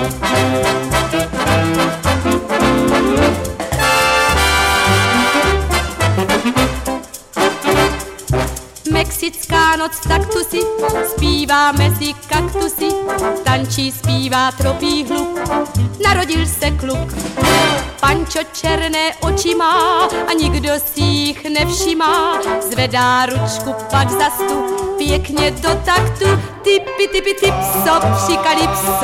Mexická noc, taktusy, zpíváme si kaktusy, tančí, zpívá, tropí hluk, narodil se kluk. Pančo černé oči má a nikdo si jich nevšimá, zvedá ručku, pak zastup, pěkně do taktu, typy, typso, psi, kalypso.